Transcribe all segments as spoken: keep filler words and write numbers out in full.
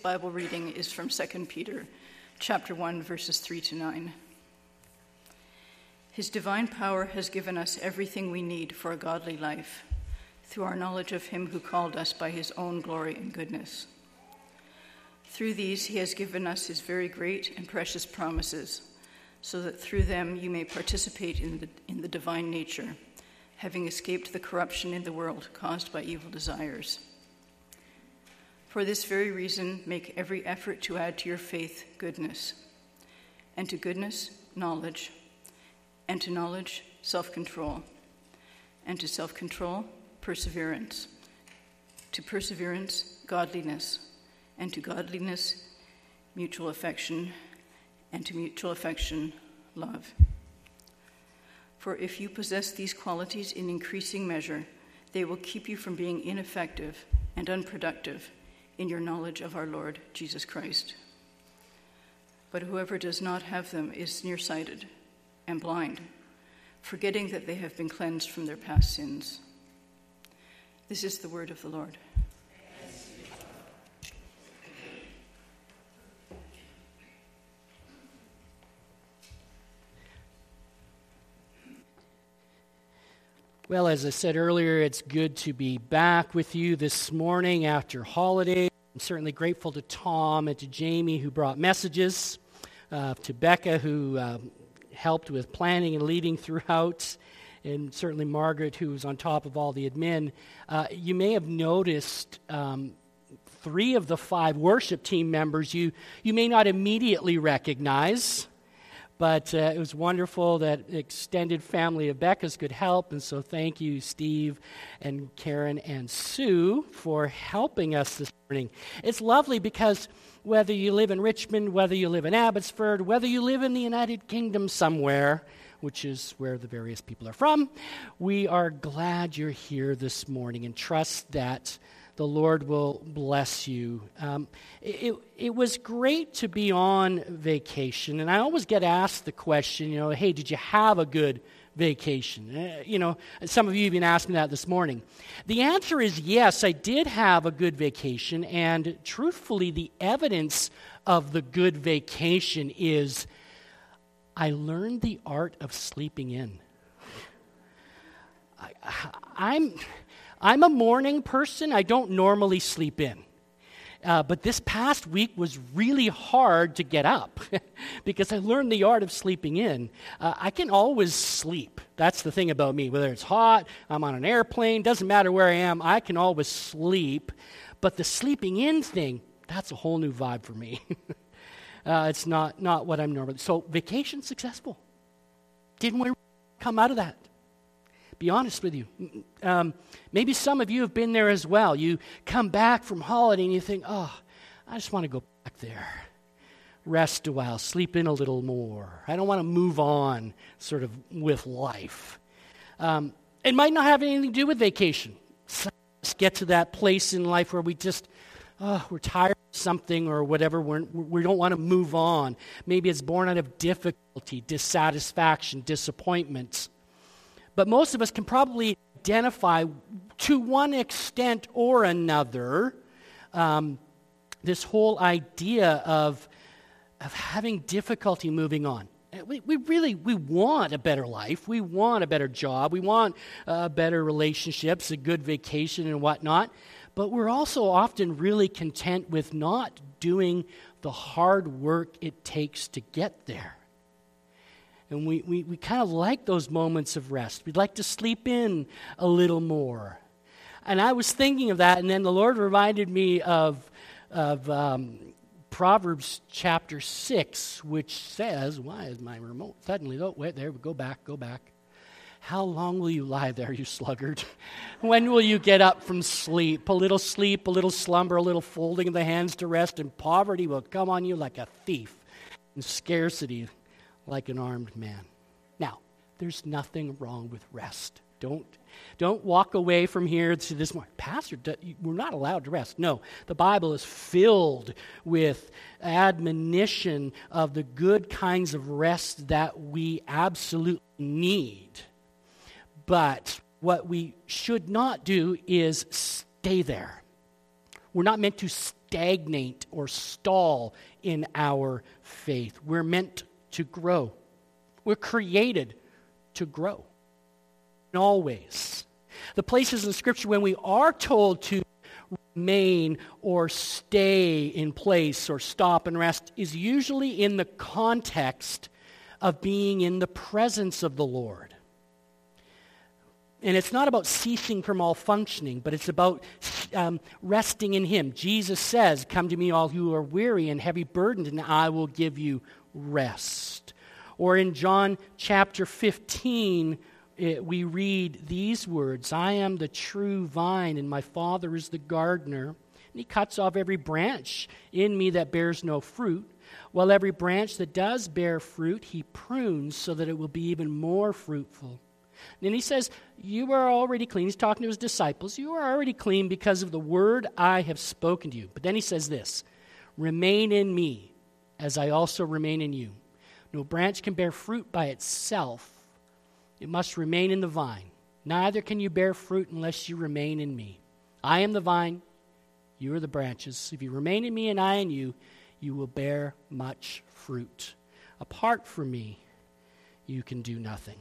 Bible reading is from Second Peter, chapter one, verses three to nine. His divine power has given us everything we need for a godly life, through our knowledge of him who called us by his own glory and goodness. Through these he has given us his very great and precious promises, so that through them you may participate in the, in the divine nature, having escaped the corruption in the world caused by evil desires. For this very reason, make every effort to add to your faith goodness, and to goodness, knowledge, and to knowledge, self-control, and to self-control, perseverance, to perseverance, godliness, and to godliness, mutual affection, and to mutual affection, love. For if you possess these qualities in increasing measure, they will keep you from being ineffective and unproductive in your knowledge of our Lord Jesus Christ. But whoever does not have them is nearsighted and blind, forgetting that they have been cleansed from their past sins. This is the word of the Lord. Well, as I said earlier, it's good to be back with you this morning after holiday. I'm certainly grateful to Tom and to Jamie who brought messages, uh, to Becca who uh, helped with planning and leading throughout, and certainly Margaret who was on top of all the admin. Uh, you may have noticed um, three of the five worship team members you, you may not immediately recognize. But uh, it was wonderful that extended family of Becca's could help, and so thank you, Steve and Karen and Sue, for helping us this morning. It's lovely because whether you live in Richmond, whether you live in Abbotsford, whether you live in the United Kingdom somewhere, which is where the various people are from, we are glad you're here this morning and trust that the Lord will bless you. Um, it, it was great to be on vacation, and I always get asked the question, you know, hey, did you have a good vacation? Uh, you know, some of you even asked me that this morning. The answer is yes, I did have a good vacation, and truthfully, the evidence of the good vacation is I learned the art of sleeping in. I, I'm... I'm a morning person. I don't normally sleep in. Uh, but this past week was really hard to get up because I learned the art of sleeping in. Uh, I can always sleep. That's the thing about me. Whether it's hot, I'm on an airplane, doesn't matter where I am, I can always sleep. But the sleeping in thing, that's a whole new vibe for me. uh, it's not, not what I'm normally. So vacation successful. Didn't we come out of that? Be honest with you. Um, maybe some of you have been there as well. You come back from holiday and you think, oh, I just want to go back there. Rest a while, sleep in a little more. I don't want to move on sort of with life. Um, it might not have anything to do with vacation. Some of us get to that place in life where we just, oh, we're tired of something or whatever. We're, we don't want to move on. Maybe it's born out of difficulty, dissatisfaction, disappointment. But most of us can probably identify, to one extent or another, um, this whole idea of, of having difficulty moving on. We, we really, we want a better life. We want a better job. We want uh, better relationships, a good vacation and whatnot. But we're also often really content with not doing the hard work it takes to get there. And we, we, we kind of like those moments of rest. We'd like to sleep in a little more. And I was thinking of that, and then the Lord reminded me of, of um, Proverbs chapter six, which says, why is my remote suddenly, oh, wait, there, go back, go back. How long will you lie there, you sluggard? When will you get up from sleep? A little sleep, a little slumber, a little folding of the hands to rest, and poverty will come on you like a thief, and scarcity like an armed man. Now, there's nothing wrong with rest. Don't, don't walk away from here to this morning. Pastor, we're not allowed to rest. No, the Bible is filled with admonition of the good kinds of rest that we absolutely need. But what we should not do is stay there. We're not meant to stay stagnate or stall in our faith. We're meant to grow. We're created to grow in all ways. The places in Scripture when we are told to remain or stay in place or stop and rest is usually in the context of being in the presence of the Lord. And it's not about ceasing from all functioning, but it's about um, resting in Him. Jesus says, "Come to me all who are weary and heavy burdened, and I will give you rest." Or in John chapter fifteen, it, we read these words, "I am the true vine, and my Father is the gardener. And He cuts off every branch in me that bears no fruit, while every branch that does bear fruit, He prunes so that it will be even more fruitful." And He says, "You are already clean." He's talking to His disciples. "You are already clean because of the word I have spoken to you." But then He says this, "Remain in me, as I also remain in you. No branch can bear fruit by itself. It must remain in the vine. Neither can you bear fruit unless you remain in me. I am the vine, you are the branches. If you remain in me and I in you, you will bear much fruit. Apart from me, you can do nothing."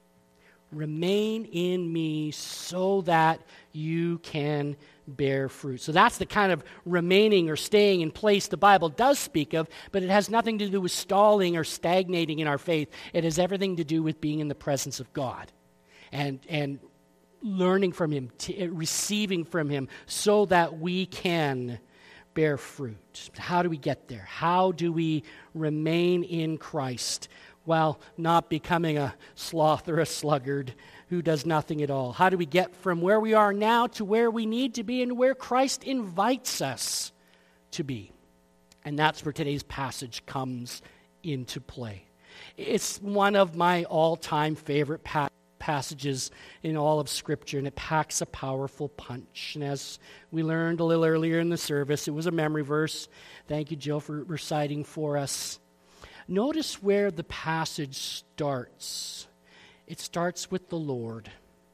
Remain in me so that you can bear fruit. So that's the kind of remaining or staying in place the Bible does speak of, but it has nothing to do with stalling or stagnating in our faith. It has everything to do with being in the presence of God and, and learning from Him, t- receiving from Him so that we can bear fruit. How do we get there? How do we remain in Christ while not becoming a sloth or a sluggard who does nothing at all? How do we get from where we are now to where we need to be and where Christ invites us to be? And that's where today's passage comes into play. It's one of my all-time favorite pa- passages in all of Scripture, and it packs a powerful punch. And as we learned a little earlier in the service, it was a memory verse. Thank you, Jill, for reciting for us. Notice where the passage starts. It starts with the Lord.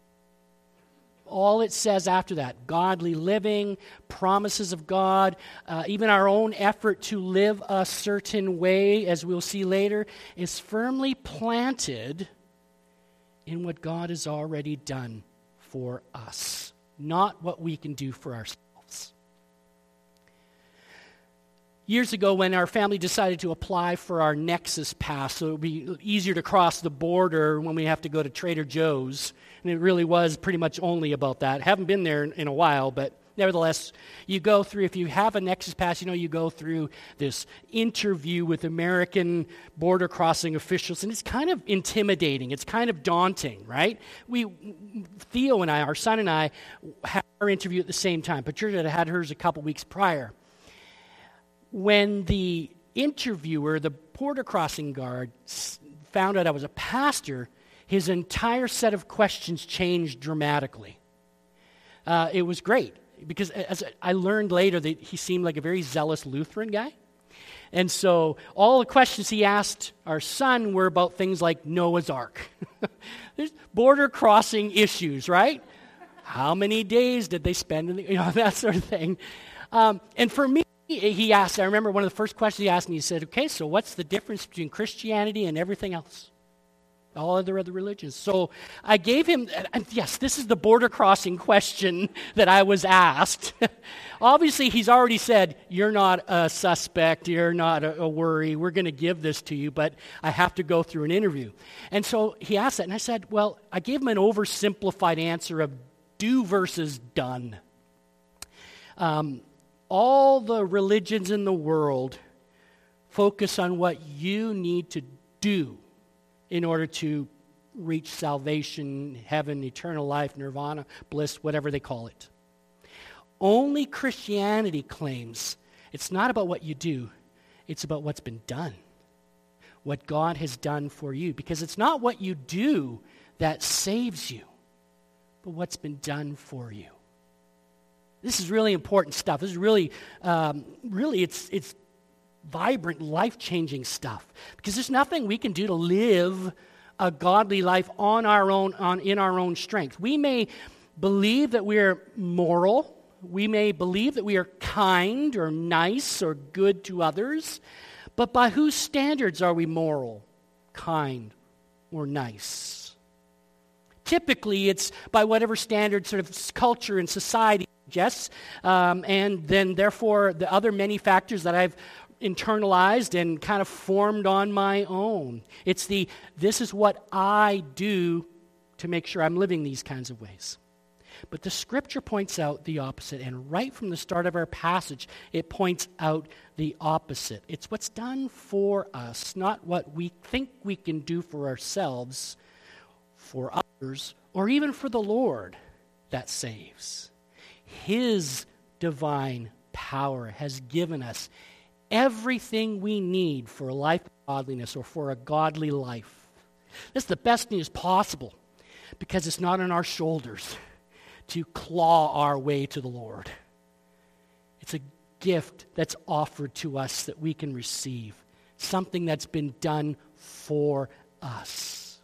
All it says after that, godly living, promises of God, uh, even our own effort to live a certain way, as we'll see later, is firmly planted in what God has already done for us, not what we can do for ourselves. Years ago, when our family decided to apply for our Nexus Pass, so it would be easier to cross the border when we have to go to Trader Joe's, and it really was pretty much only about that. Haven't been there in, in a while, but nevertheless, you go through, if you have a Nexus Pass, you know, you go through this interview with American border crossing officials, and it's kind of intimidating. It's kind of daunting, right? We, Theo and I, our son and I, had our interview at the same time. Patricia had hers a couple weeks prior. When the interviewer, the border crossing guard, found out I was a pastor, his entire set of questions changed dramatically. Uh, it was great, because as I learned later that he seemed like a very zealous Lutheran guy. And so all the questions he asked our son were about things like Noah's Ark. There's border crossing issues, right? How many days did they spend in the, you know, that sort of thing. Um, and for me, he asked, I remember one of the first questions he asked me, he said, "Okay, so what's the difference between Christianity and everything else? All other other religions?" So I gave him, and yes, this is the border crossing question that I was asked. Obviously, he's already said, "You're not a suspect, you're not a, a worry, we're going to give this to you, but I have to go through an interview." And so he asked that, and I said, well, I gave him an oversimplified answer of do versus done. Um, all the religions in the world focus on what you need to do in order to reach salvation, heaven, eternal life, nirvana, bliss, whatever they call it. Only Christianity claims it's not about what you do, it's about what's been done, what God has done for you. Because it's not what you do that saves you, but what's been done for you. This is really important stuff. This is really, um, really, it's it's vibrant, life-changing stuff. Because there's nothing we can do to live a godly life on our own, on in our own strength. We may believe that we're moral, We may believe that we are kind or nice or good to others, but by whose standards are we moral, kind, or nice? Typically, it's by whatever standard sort of culture and society suggests, um, and then therefore the other many factors that I've internalized and kind of formed on my own. It's the, this is what I do to make sure I'm living these kinds of ways. But the Scripture points out the opposite, and right from the start of our passage, it points out the opposite. It's what's done for us, not what we think we can do for ourselves, for others, or even for the Lord that saves. His divine power has given us everything we need for a life of godliness or for a godly life. This is the best news possible because it's not on our shoulders to claw our way to the Lord. It's a gift that's offered to us that we can receive, something that's been done for us.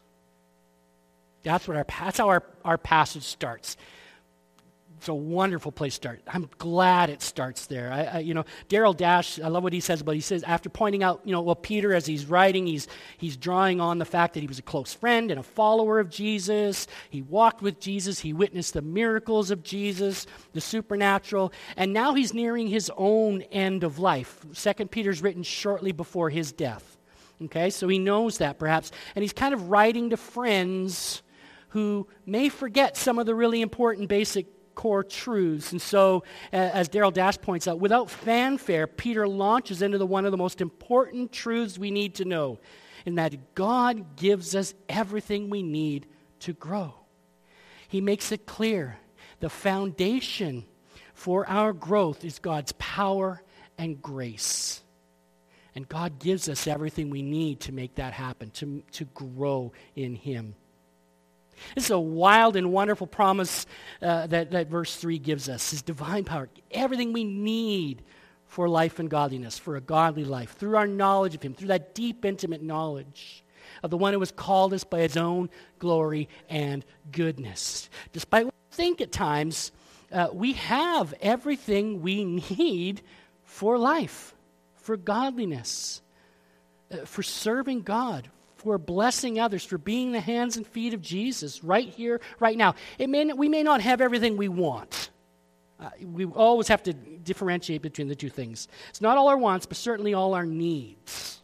That's what our that's how our, our passage starts. It's a wonderful place to start. I'm glad it starts there. I, I, you know, Daryl Dash, I love what he says about it. He says, after pointing out, you know, well, Peter, as he's writing, he's he's drawing on the fact that he was a close friend and a follower of Jesus. He walked with Jesus. He witnessed the miracles of Jesus, the supernatural. And now he's nearing his own end of life. Second Peter's written shortly before his death. Okay, so he knows that perhaps. And he's kind of writing to friends who may forget some of the really important basic core truths. And so, uh, as Daryl Dash points out, without fanfare, Peter launches into the one of the most important truths we need to know, in that God gives us everything we need to grow. He makes it clear the foundation for our growth is God's power and grace. And God gives us everything we need to make that happen, to, to grow in Him. This is a wild and wonderful promise uh, that, that verse three gives us. His divine power, everything we need for life and godliness, for a godly life, through our knowledge of Him, through that deep, intimate knowledge of the one who has called us by His own glory and goodness. Despite what we think at times, uh, we have everything we need for life, for godliness, uh, for serving God, for blessing others, for being the hands and feet of Jesus right here, right now. It may, we may not have everything we want. Uh, we always have to differentiate between the two things. It's not all our wants, but certainly all our needs.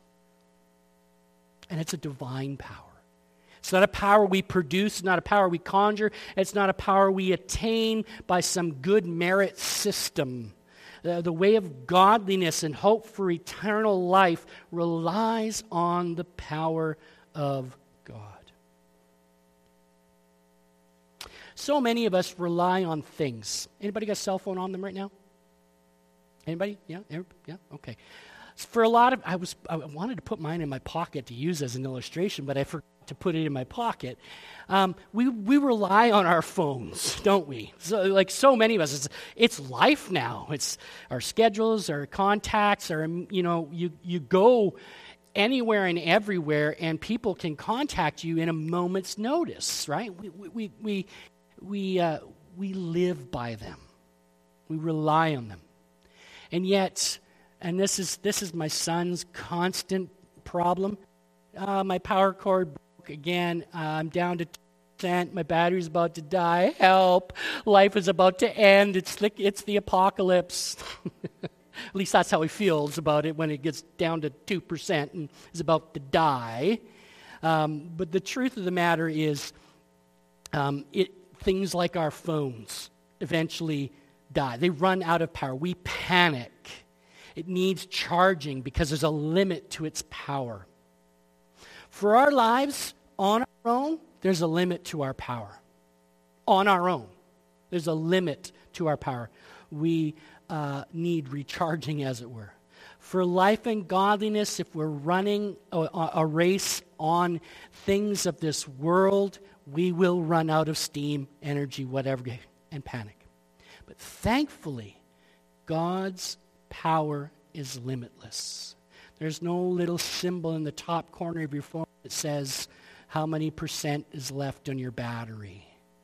And it's a divine power. It's not a power we produce. It's not a power we conjure. It's not a power we attain by some good merit system. The, the way of godliness and hope for eternal life relies on the power of God. So many of us rely on things. Anybody got a cell phone on them right now? Anybody? Yeah? Yeah? Okay. For a lot of, I was, I wanted to put mine in my pocket to use as an illustration, but I forgot to put it in my pocket. Um, we we rely on our phones, don't we? So, like so many of us, it's, it's life now. It's our schedules, our contacts, our, you know, you, you go anywhere and everywhere, and people can contact you in a moment's notice, right? We we we we uh, we live by them. We rely on them, and yet, and this is this is my son's constant problem. Uh, my power cord broke again. Uh, I'm down to two percent. My battery's about to die. Help! Life is about to end. It's the, it's the apocalypse. At least that's how he feels about it when it gets down to two percent and is about to die. Um, but the truth of the matter is, um, it, things like our phones eventually die. They run out of power. We panic. It needs charging because there's a limit to its power. For our lives, on our own, there's a limit to our power. On our own, there's a limit to our power. We uh, need recharging, as it were. For life and godliness, if we're running a, a race on things of this world, we will run out of steam, energy, whatever, and panic. But thankfully, God's power is limitless. There's no little symbol in the top corner of your phone that says how many percent is left on your battery.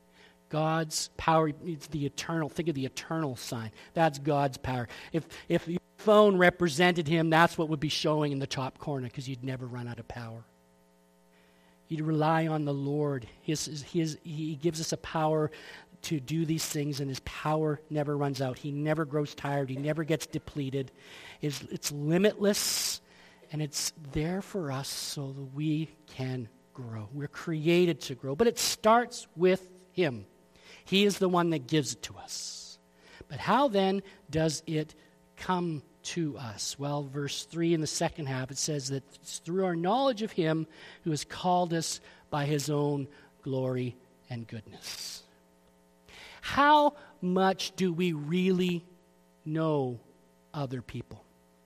God's power. It's the eternal. Think of the eternal sign. That's God's power. If if your phone represented him, that's what would be showing in the top corner, because you'd never run out of power. You'd rely on the Lord. His, his, he gives us a power to do these things, and his power never runs out. He never grows tired. He never gets depleted. It's, it's limitless, and it's there for us so that we can grow. We're created to grow, but it starts with him. He is the one that gives it to us. But how then does it come to us? Well, verse three in the second half, it says that it's through our knowledge of him who has called us by his own glory and goodness. How much do we really know other people?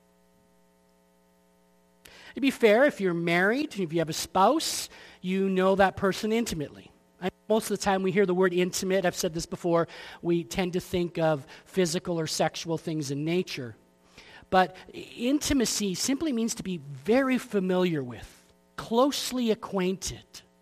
To be fair, if you're married, if you have a spouse, you know that person intimately. Most of the time we hear the word intimate, I've said this before, we tend to think of physical or sexual things in nature. But intimacy simply means to be very familiar with, closely acquainted.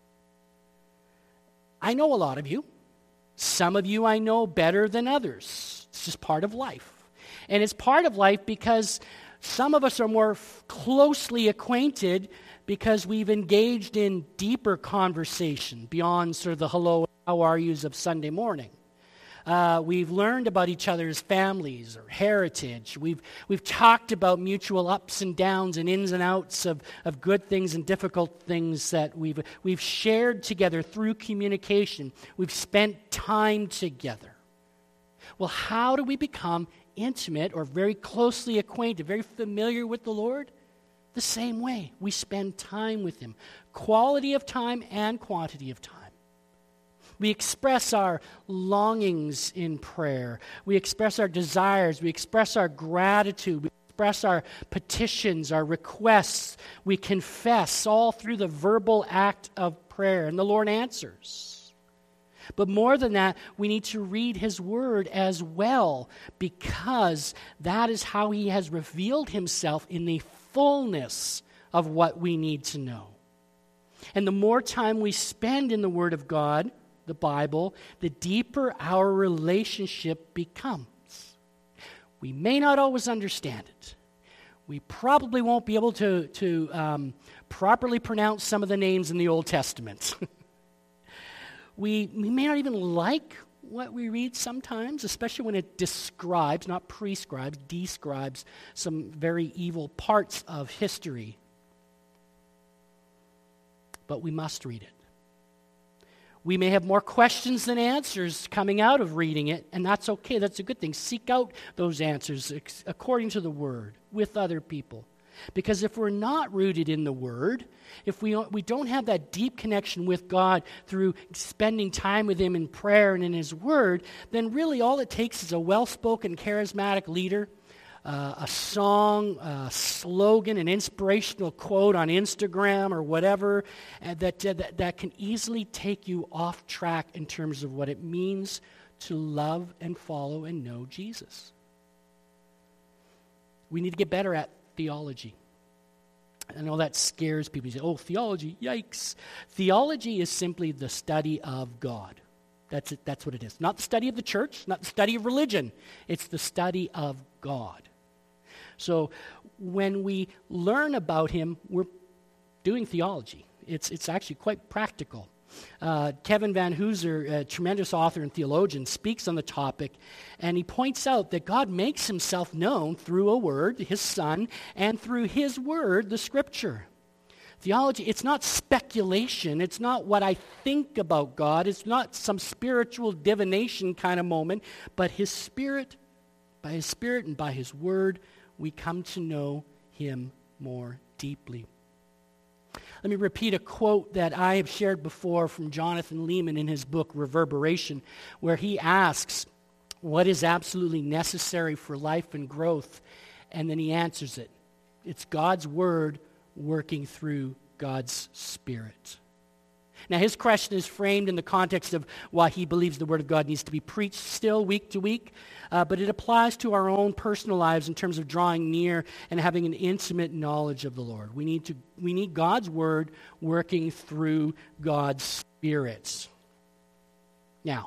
I know a lot of you. Some of you I know better than others. It's just part of life. And it's part of life because some of us are more f- closely acquainted because we've engaged in deeper conversation beyond sort of the hello, how are yous of Sunday morning. Uh, we've learned about each other's families or heritage. We've we've talked about mutual ups and downs and ins and outs of, of good things and difficult things that we've we've shared together through communication. We've spent time together. Well, how do we become intimate or very closely acquainted, very familiar with the Lord? The same way. We spend time with him. Quality of time and quantity of time. We express our longings in prayer. We express our desires. We express our gratitude. We express our petitions, our requests. We confess all through the verbal act of prayer, and the Lord answers. But more than that, we need to read his word as well, because that is how he has revealed himself in the fullness of what we need to know. And the more time we spend in the word of God, the Bible, the deeper our relationship becomes. We may not always understand it. We probably won't be able to, to um, properly pronounce some of the names in the Old Testament. we, we may not even like what we read sometimes, especially when it describes, not prescribes, describes some very evil parts of history. But we must read it. We may have more questions than answers coming out of reading it, and that's okay. That's a good thing. Seek out those answers according to the Word with other people. Because if we're not rooted in the Word, if we don't, we don't have that deep connection with God through spending time with him in prayer and in his Word, then really all it takes is a well-spoken, charismatic leader, Uh, a song, a slogan, an inspirational quote on Instagram or whatever uh, that, uh, that that can easily take you off track in terms of what it means to love and follow and know Jesus. We need to get better at theology. I know that scares people. You say, oh, theology, yikes. Theology is simply the study of God. That's it. That's what it is. Not the study of the church, not the study of religion. It's the study of God. So when we learn about him, we're doing theology. It's it's actually quite practical. Uh, Kevin Van Hooser, a tremendous author and theologian, speaks on the topic, and he points out that God makes himself known through a word, his Son, and through his word, the Scripture. Theology, it's not speculation. It's not what I think about God. It's not some spiritual divination kind of moment, but his Spirit, by his Spirit and by his word, we come to know him more deeply. Let me repeat a quote that I have shared before from Jonathan Leeman in his book, Reverberation, where he asks, what is absolutely necessary for life and growth? And then he answers it. It's God's word working through God's Spirit. Now, his question is framed in the context of why he believes the Word of God needs to be preached still week to week, uh, but it applies to our own personal lives in terms of drawing near and having an intimate knowledge of the Lord. We need to we need God's Word working through God's Spirit. Now,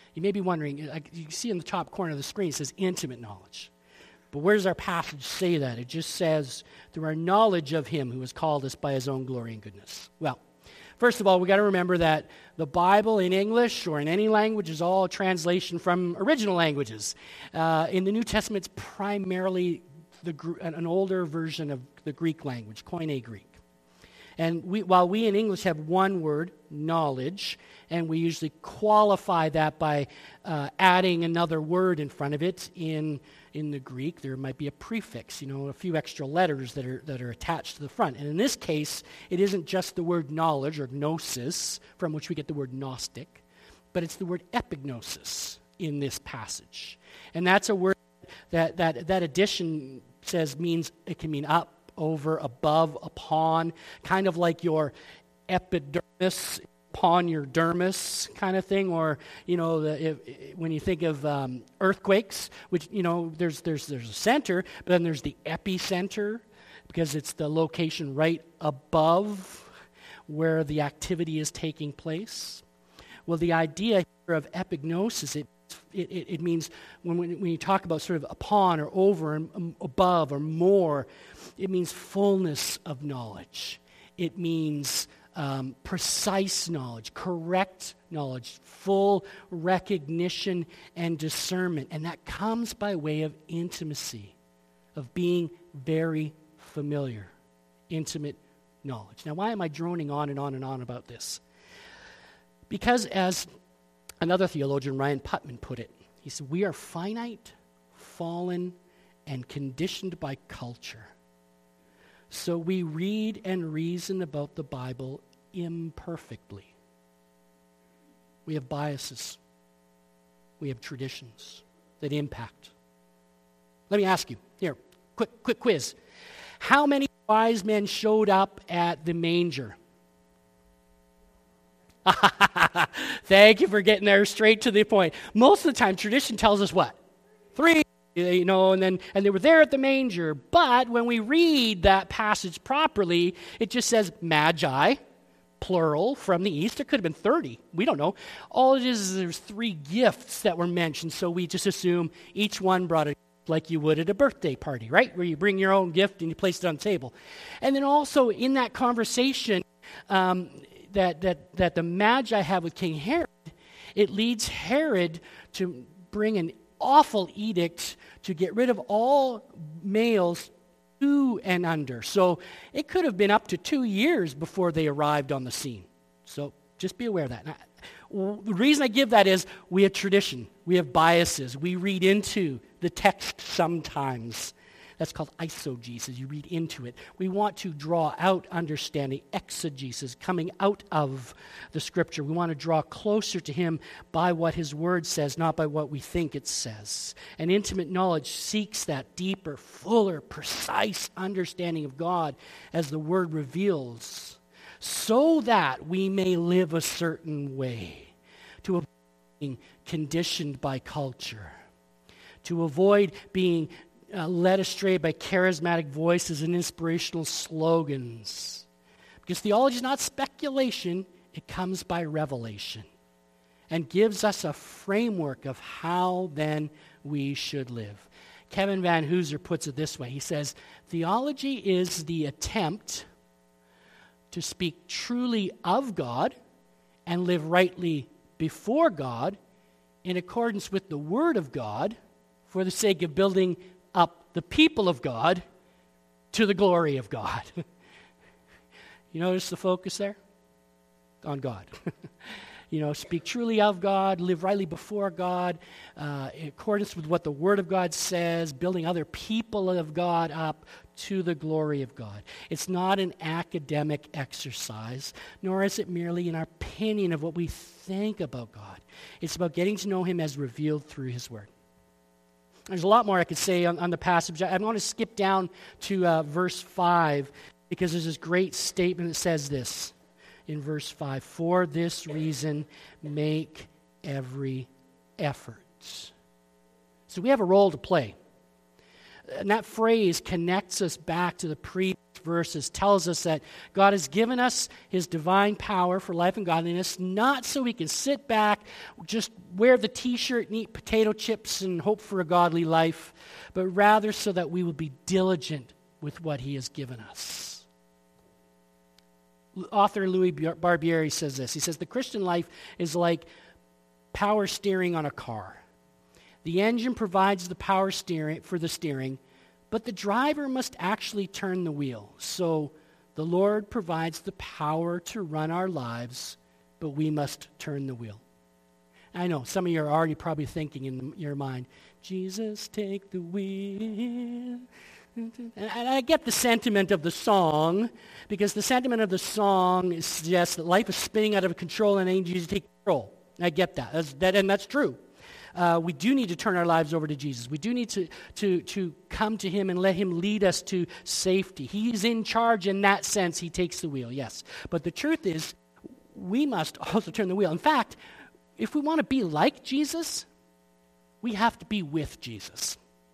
You may be wondering, like you can see in the top corner of the screen, it says intimate knowledge. But where does our passage say that? It just says, through our knowledge of him who has called us by his own glory and goodness. Well, first of all, we got to remember that the Bible in English or in any language is all a translation from original languages. Uh, in the New Testament, it's primarily the, an older version of the Greek language, Koine Greek. And we, while we in English have one word, knowledge, and we usually qualify that by uh, adding another word in front of it, in in the Greek there might be a prefix, you know, a few extra letters that are that are attached to the front. And in this case, it isn't just the word knowledge or gnosis, from which we get the word Gnostic, but it's the word epignosis in this passage. And that's a word that that, that addition says means, it can mean up, over, above, upon, kind of like your epidermis upon your dermis kind of thing, or, you know, the, if, when you think of um, earthquakes, which, you know, there's there's there's a center, but then there's the epicenter, because it's the location right above where the activity is taking place. Well, the idea here of epignosis, it It, it, it means when, when you talk about sort of upon or over and um, above or more, it means fullness of knowledge. It means um, precise knowledge, correct knowledge, full recognition and discernment. And that comes by way of intimacy, of being very familiar, intimate knowledge. Now, why am I droning on and on and on about this? Because as another theologian, Ryan Putman, put it, he said, we are finite, fallen, and conditioned by culture. So we read and reason about the Bible imperfectly. We have biases. We have traditions that impact. Let me ask you, here, quick, quick quiz. How many wise men showed up at the manger? Thank you for getting there straight to the point. Most of the time, tradition tells us what? Three, you know, and then and they were there at the manger. But when we read that passage properly, it just says magi, plural, from the east. It could have been thirty. We don't know. All it is is there's three gifts that were mentioned, so we just assume each one brought a gift like you would at a birthday party, right? Where you bring your own gift and you place it on the table. And then also in that conversation, um, That, that that the Magi have with King Herod, it leads Herod to bring an awful edict to get rid of all males two and under. So it could have been up to two years before they arrived on the scene. So just be aware of that. Now, the reason I give that is we have tradition. We have biases. We read into the text sometimes. That's called eisegesis. You read into it. We want to draw out understanding, exegesis, coming out of the Scripture. We want to draw closer to Him by what His Word says, not by what we think it says. And intimate knowledge seeks that deeper, fuller, precise understanding of God as the Word reveals, so that we may live a certain way, to avoid being conditioned by culture, to avoid being Uh, led astray by charismatic voices and inspirational slogans. Because theology is not speculation, it comes by revelation and gives us a framework of how then we should live. Kevin Van Hooser puts it this way. He says, theology is the attempt to speak truly of God and live rightly before God in accordance with the Word of God for the sake of building up the people of God to the glory of God. You notice the focus there? On God. You know, speak truly of God, live rightly before God, uh, in accordance with what the Word of God says, building other people of God up to the glory of God. It's not an academic exercise, nor is it merely an opinion of what we think about God. It's about getting to know Him as revealed through His Word. There's a lot more I could say on, on the passage. I want to skip down to uh, verse five, because there's this great statement that says this in verse five. For this reason, make every effort. So we have a role to play. And that phrase connects us back to the previous verses, tells us that God has given us his divine power for life and godliness, not so we can sit back, just wear the t-shirt and eat potato chips and hope for a godly life, but rather so that we will be diligent with what he has given us. Author Louis Barbieri says this. He says, the Christian life is like power steering on a car. The engine provides the power steering for the steering, but the driver must actually turn the wheel. So the Lord provides the power to run our lives, but we must turn the wheel. I know some of you are already probably thinking in your mind, Jesus, take the wheel. And I get the sentiment of the song, because the sentiment of the song suggests that life is spinning out of control and I need you to take control. I get that, that's, that and that's true. Uh, we do need to turn our lives over to Jesus. We do need to, to, to come to him and let him lead us to safety. He's in charge in that sense. He takes the wheel, yes. But the truth is, we must also turn the wheel. In fact, if we want to be like Jesus, we have to be with Jesus.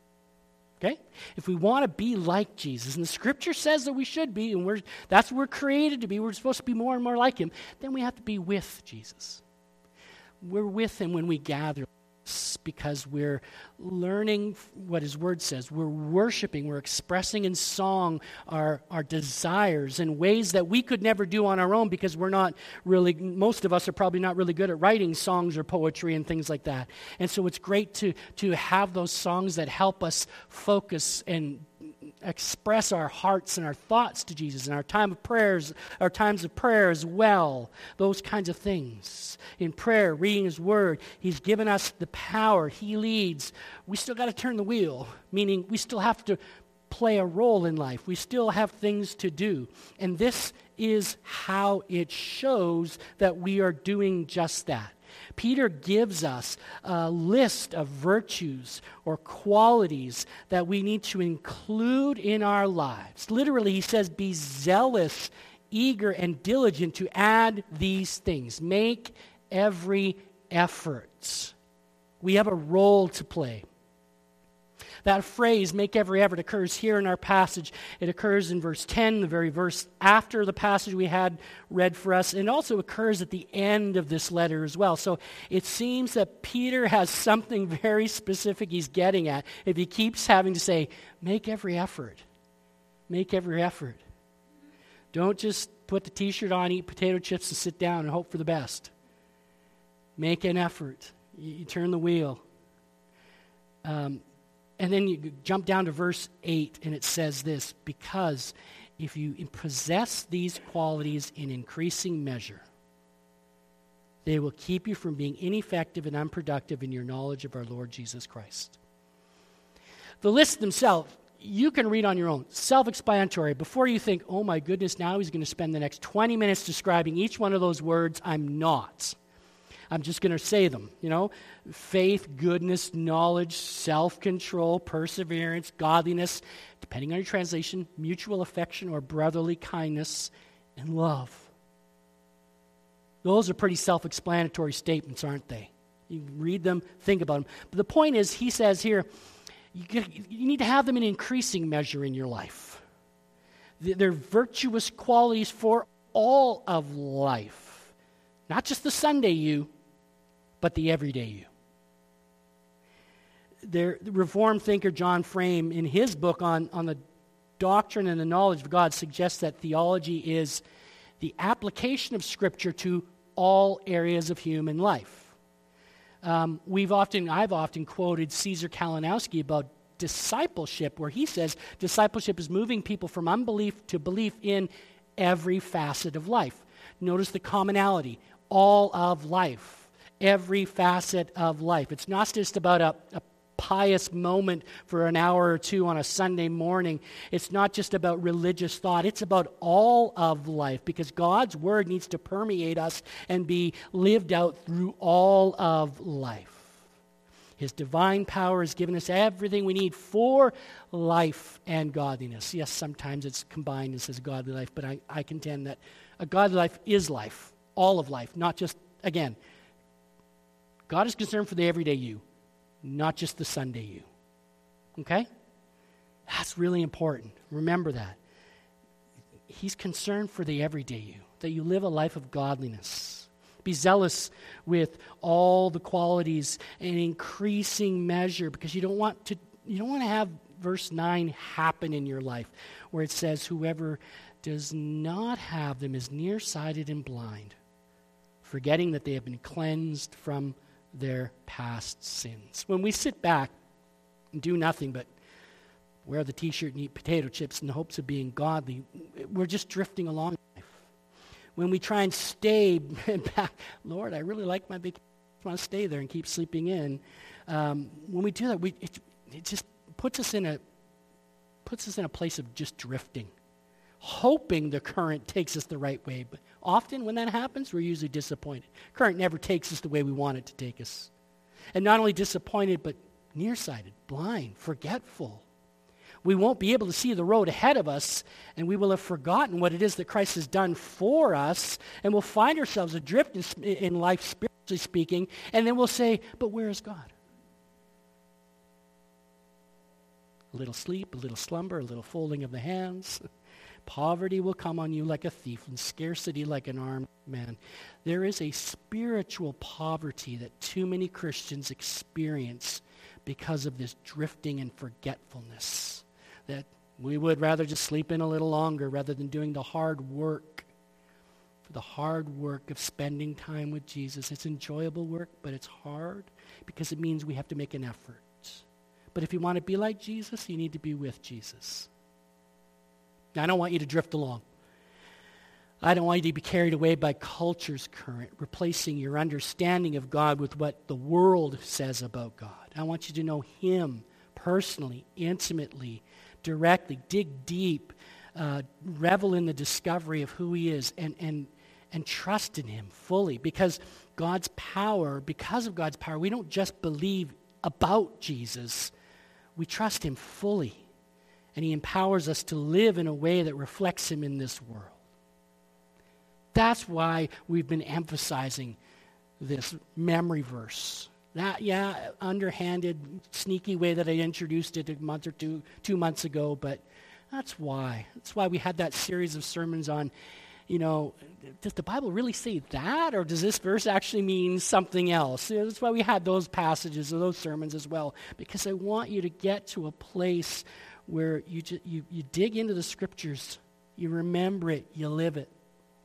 Okay? If we want to be like Jesus, and the scripture says that we should be, and we're, that's what we're created to be, we're supposed to be more and more like him, then we have to be with Jesus. We're with him when we gather, because we're learning what his word says. We're worshiping, we're expressing in song our, our desires in ways that we could never do on our own, because we're not really, most of us are probably not really good at writing songs or poetry and things like that. And so it's great to, to have those songs that help us focus and express our hearts and our thoughts to Jesus in our time of prayers, our times of prayer as well, those kinds of things. In prayer, reading his word, he's given us the power. He leads. We still got to turn the wheel, meaning we still have to play a role in life. We still have things to do. And this is how it shows that we are doing just that. Peter gives us a list of virtues or qualities that we need to include in our lives. Literally, he says, be zealous, eager, and diligent to add these things. Make every effort. We have a role to play. That phrase, make every effort, occurs here in our passage. It occurs in verse ten, the very verse after the passage we had read for us. And it also occurs at the end of this letter as well. So it seems that Peter has something very specific he's getting at if he keeps having to say, make every effort. Make every effort. Don't just put the t-shirt on, eat potato chips, and sit down and hope for the best. Make an effort. You, you turn the wheel. Um, And then you jump down to verse eight, and it says this, because if you possess these qualities in increasing measure, they will keep you from being ineffective and unproductive in your knowledge of our Lord Jesus Christ. The lists themselves, you can read on your own, self-explanatory. Before you think, oh my goodness, now he's going to spend the next twenty minutes describing each one of those words, I'm not. I'm just going to say them, you know, faith, goodness, knowledge, self-control, perseverance, godliness, depending on your translation, mutual affection or brotherly kindness, and love. Those are pretty self-explanatory statements, aren't they? You read them, think about them. But the point is, he says here, you, get, you need to have them in increasing measure in your life. They're virtuous qualities for all of life. Not just the Sunday you, but the everyday you. The Reformed thinker John Frame, in his book on, on the doctrine and the knowledge of God, suggests that theology is the application of Scripture to all areas of human life. Um, we've often, I've often quoted Caesar Kalinowski about discipleship, where he says discipleship is moving people from unbelief to belief in every facet of life. Notice the commonality. All of life. Every facet of life. It's not just about a, a pious moment for an hour or two on a Sunday morning. It's not just about religious thought. It's about all of life, because God's word needs to permeate us and be lived out through all of life. His divine power has given us everything we need for life and godliness. Yes, sometimes it's combined and says godly life, but I, I contend that a godly life is life, all of life, not just, again, God is concerned for the everyday you, not just the Sunday you. Okay? That's really important. Remember that. He's concerned for the everyday you, that you live a life of godliness. Be zealous with all the qualities in increasing measure, because you don't want to you don't want to have verse nine happen in your life where it says whoever does not have them is nearsighted and blind, forgetting that they have been cleansed from their past sins. When we sit back and do nothing but wear the t-shirt and eat potato chips in the hopes of being godly, we're just drifting along in life. When we try and stay back, Lord, I really like my vacation, I want to stay there and keep sleeping in. Um, when we do that, we it, it just puts us in a puts us in a place of just drifting, hoping the current takes us the right way. But often when that happens, we're usually disappointed. Current never takes us the way we want it to take us. And not only disappointed, but nearsighted, blind, forgetful. We won't be able to see the road ahead of us, and we will have forgotten what it is that Christ has done for us, and we'll find ourselves adrift in, in life, spiritually speaking, and then we'll say, but where is God? A little sleep, a little slumber, a little folding of the hands. Poverty will come on you like a thief, and scarcity like an armed man. There is a spiritual poverty that too many Christians experience because of this drifting and forgetfulness. That we would rather just sleep in a little longer rather than doing the hard work, for the hard work of spending time with Jesus. It's enjoyable work, but it's hard because it means we have to make an effort. But if you want to be like Jesus, you need to be with Jesus. Now, I don't want you to drift along. I don't want you to be carried away by culture's current, replacing your understanding of God with what the world says about God. I want you to know Him personally, intimately, directly, dig deep, uh, revel in the discovery of who He is, and, and, and trust in Him fully. Because God's power, because of God's power, we don't just believe about Jesus, we trust Him fully. And He empowers us to live in a way that reflects Him in this world. That's why we've been emphasizing this memory verse. That, yeah, underhanded, sneaky way that I introduced it a month or two, two months ago, but that's why. That's why we had that series of sermons on, you know, does the Bible really say that, or does this verse actually mean something else? You know, that's why we had those passages or those sermons as well, because I want you to get to a place where you, just, you, you dig into the Scriptures, you remember it, you live it.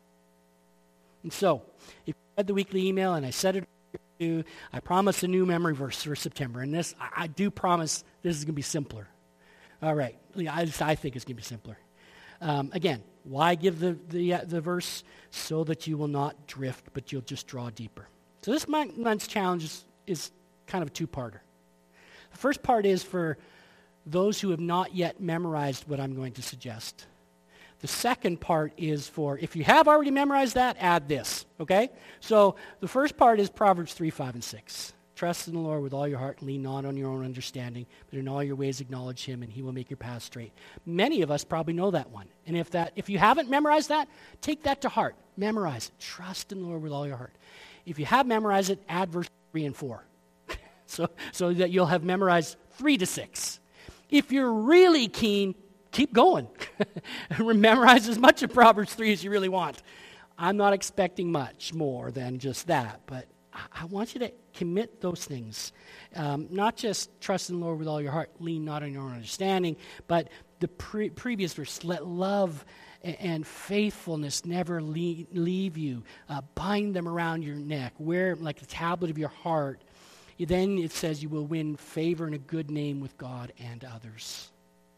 And so, if you read the weekly email, and I said it, I promise a new memory verse for September. And this, I, I do promise this is going to be simpler. All right. I, just, I think it's going to be simpler. Um, again, why give the, the, uh, the verse? So that you will not drift, but you'll just draw deeper. So this month, month's challenge is, is kind of a two-parter. The first part is for those who have not yet memorized what I'm going to suggest. The second part is for, if you have already memorized that, add this, okay? So the first part is Proverbs three, five, and six. Trust in the Lord with all your heart and lean not on your own understanding, but in all your ways acknowledge Him, and He will make your path straight. Many of us probably know that one. And if that, if you haven't memorized that, take that to heart. Memorize it. Trust in the Lord with all your heart. If you have memorized it, add verse three and four. so, so that you'll have memorized three to six. If you're really keen, keep going. Memorize as much of Proverbs three as you really want. I'm not expecting much more than just that, but I want you to commit those things. Um, not just trust in the Lord with all your heart, lean not on your own understanding, but the pre- previous verse, let love and, and faithfulness never leave, leave you. Uh, bind them around your neck. Wear them like the tablet of your heart. Then it says you will win favor and a good name with God and others.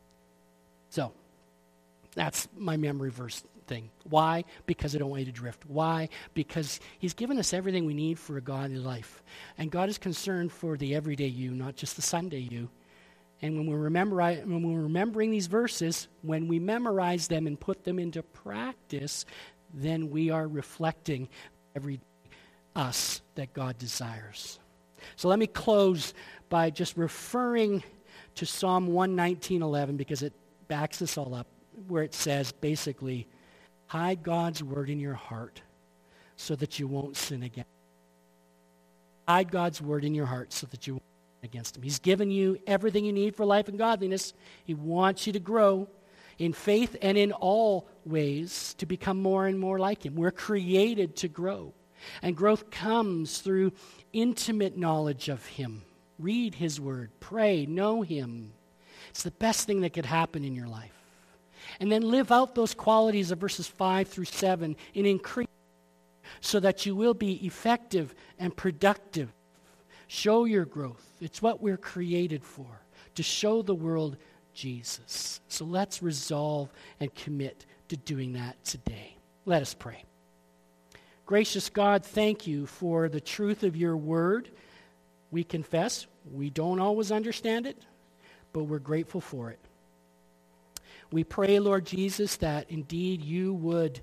So, that's my memory verse thing. Why? Because I don't want you to drift. Why? Because He's given us everything we need for a godly life. And God is concerned for the everyday you, not just the Sunday you. And when we're, remember, when we're remembering these verses, when we memorize them and put them into practice, then we are reflecting every us that God desires. So let me close by just referring to Psalm one nineteen eleven, because it backs this all up, where it says basically, hide God's word in your heart so that you won't sin again. Hide God's word in your heart so that you won't. against him. He's given you everything you need for life and godliness. He wants you to grow in faith and in all ways to become more and more like him. We're created to grow. And growth comes through intimate knowledge of him. Read his word, pray, know him. It's the best thing that could happen in your life. And then live out those qualities of verses five through seven in increase so that you will be effective and productive. Show your growth. It's what we're created for, to show the world Jesus. So let's resolve and commit to doing that today. Let us pray. Gracious God, thank you for the truth of your word. We confess we don't always understand it, but we're grateful for it. We pray, Lord Jesus, that indeed you would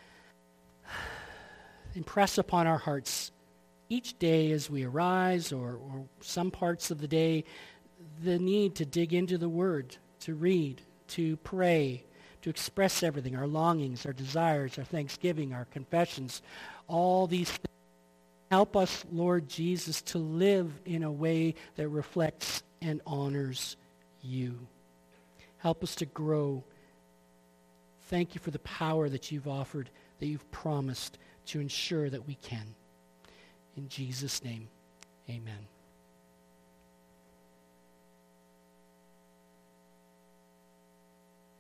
impress upon our hearts each day as we arise, or, or some parts of the day, the need to dig into the word, to read, to pray, to express everything, our longings, our desires, our thanksgiving, our confessions, all these things. Help us, Lord Jesus, to live in a way that reflects and honors you. Help us to grow. Thank you for the power that you've offered, that you've promised to ensure that we can. In Jesus' name, amen.